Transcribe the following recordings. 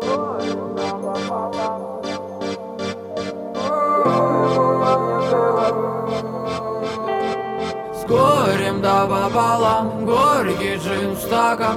С горем да пополам, горький джин в стакан.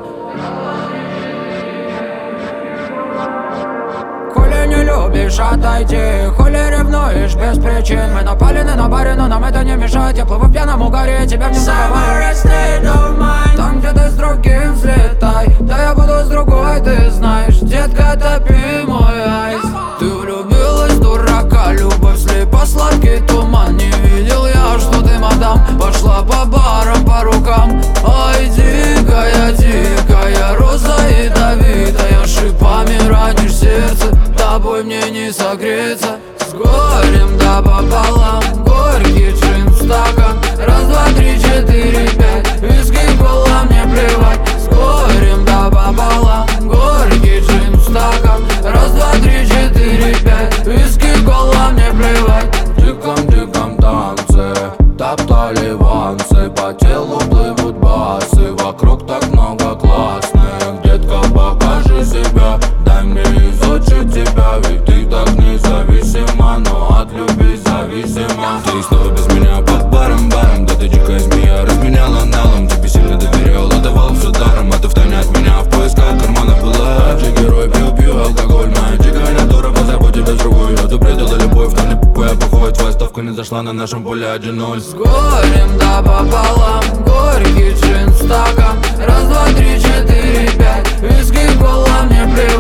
Коли не любишь, отойди, коли ревнуешь без причин. Мы напалены на баре, но нам это не мешает. Я плыву в пьяном угаре, тебя в нем забываю. Там, где ты с другим взлетай, да я буду с другой, ты знаешь. Детка, топи мой айс. Ты влюбилась, дурака, любовь слепа, сладкий туман. Не видел я, что ты, мадам, пошла по барам, по рукам. Ай, дикая, дикая, роза ядовитая, шипами ранишь сердце, тобой мне не согреться. С горем да пополам, горький джин в стакан. Раз, два, три, четыре, пять, виски, кола, мне плевать. С горем да пополам, горький джин в стакан. Раз, два, три, четыре, пять, виски, кола, мне плевать. В диком-диком танце топтали вансы, по телу плывут басы, вокруг так много классных. Детка, покажи себя, дай мне изучить тебя, ведь ты так независима, но от любви зависима. Ты снова без меня под баром-баром, да ты дикая змея, разменяла налом. Тебе сильно доверял, отдавал все даром, а ты втайне от меня в поисках карманов была. Же герой, пью-пью, алкоголь, моя дикая натура, позабудь тебя с другой. Я предала любовь, но не пупая похуй, твоя ставка не зашла на нашем поле 1-0. С горем да пополам, горький джин в стакан. Раз, два, три, четыре, пять, виски, кола, мне плевать.